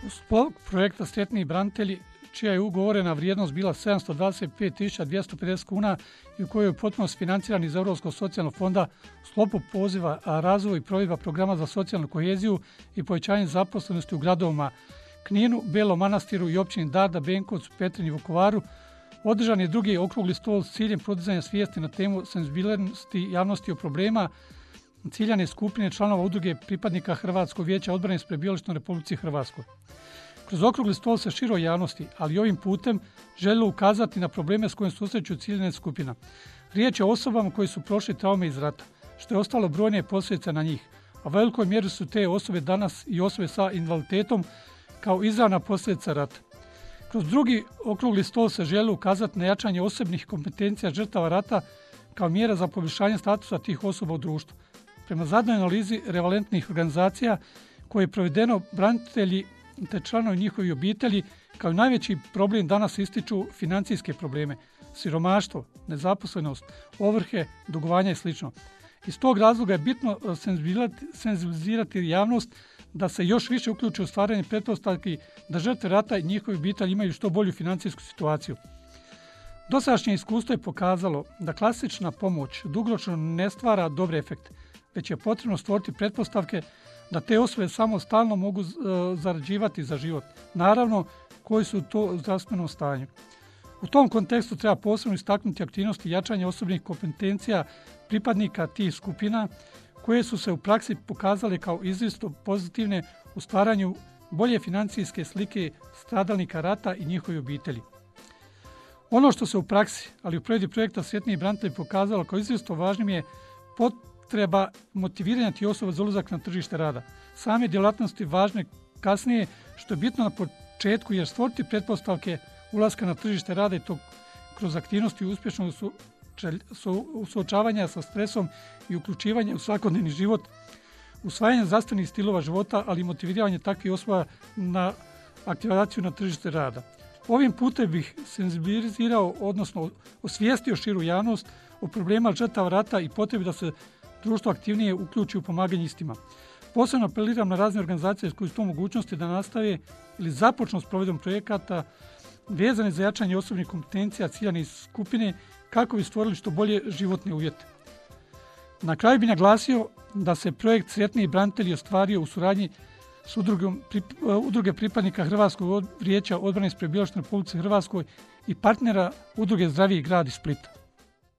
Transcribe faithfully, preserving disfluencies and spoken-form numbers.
U sklopu projekta Sretni branitelji, čija je ugovorena vrijednost bila sedamsto dvadeset pet tisuća dvjesto pedeset kuna i u kojoj je potpuno financiran iz Europskog socijalnog fonda u sklopu poziva a razvoj i provedba programa za socijalnu koheziju i povećanje zaposlenosti u gradovima Kninu, Belom Manastiru i općini Darda, Benkovcu, Petrinji i Vukovaru, održan je drugi okrugli stol s ciljem podizanja svijesti na temu senzibilnosti javnosti o problema ciljane skupine članova udruge pripadnika Hrvatskog vijeća odbrane s prebivalištem u Republici Hrvatskoj. Kroz okrugli stol se široj javnosti, ali ovim putem želilo ukazati na probleme s kojim susreću ciljana skupina. Riječ je o osobama koji su prošli traume iz rata, što je ostalo brojne posljedice na njih, a u velikoj mjeri su te osobe danas i osobe sa invaliditetom kao izravna posljedica rata. Kroz drugi okrugli stol se želi ukazati na jačanje osobnih kompetencija žrtava rata kao mjera za poboljšanje statusa tih osoba u društvu. Prema zadnjoj analizi revalentnih organizacija koje je provedeno, branitelji te članovi njihovi obitelji kao najveći problem danas ističu financijske probleme, siromaštvo, nezaposlenost, ovrhe, dugovanja i sl. Iz tog razloga je bitno senzibilizirati javnost da se još više uključi u stvaranje pretpostavki da žrtve rata i njihovi obitelji imaju što bolju financijsku situaciju. Dosadašnje iskustvo je pokazalo da klasična pomoć dugoročno ne stvara dobre efekte, već je potrebno stvoriti pretpostavke da te osobe samostalno mogu zarađivati za život. Naravno, koji su to u zdravstvenom stanju. U tom kontekstu treba posebno istaknuti aktivnosti jačanja osobnih kompetencija pripadnika tih skupina koje su se u praksi pokazale kao izrazito pozitivne u stvaranju bolje financijske slike stradalnika rata i njihovi obitelji. Ono što se u praksi, ali u provedbi projekta Sretni branitelji pokazalo kao izrazito važnim je potreba motiviranja tih osoba za ulazak na tržište rada. Same djelatnosti važne kasnije, što je bitno na početku, jer stvoriti pretpostavke ulaska na tržište rada i to kroz aktivnosti uspješnog su, su, suočavanja sa stresom i uključivanje u svakodnevni život, usvajanje zdravstvenih stilova života, ali i motiviranje takvih osoba na aktivaciju na tržište rada. Ovim putem bih senzibilizirao, odnosno osvijestio širu javnost o problema žrtava rata i potrebi da se društvo aktivnije uključi u pomaganje istima. Posebno apeliram na razne organizacije koji su to mogućnosti da nastave ili započnu s provedbom projekata vezane za jačanje osobnih kompetencija ciljane skupine kako bi stvorili što bolje životne uvjete. Na kraju bih naglasio da se projekt Sretni branitelji ostvario u suradnji s udrugom, udruge pripadnika Hrvatskog vijeća odbrane s prebivalištem u Republici Hrvatskoj i partnera udruge Zdraviji grad iz Splita.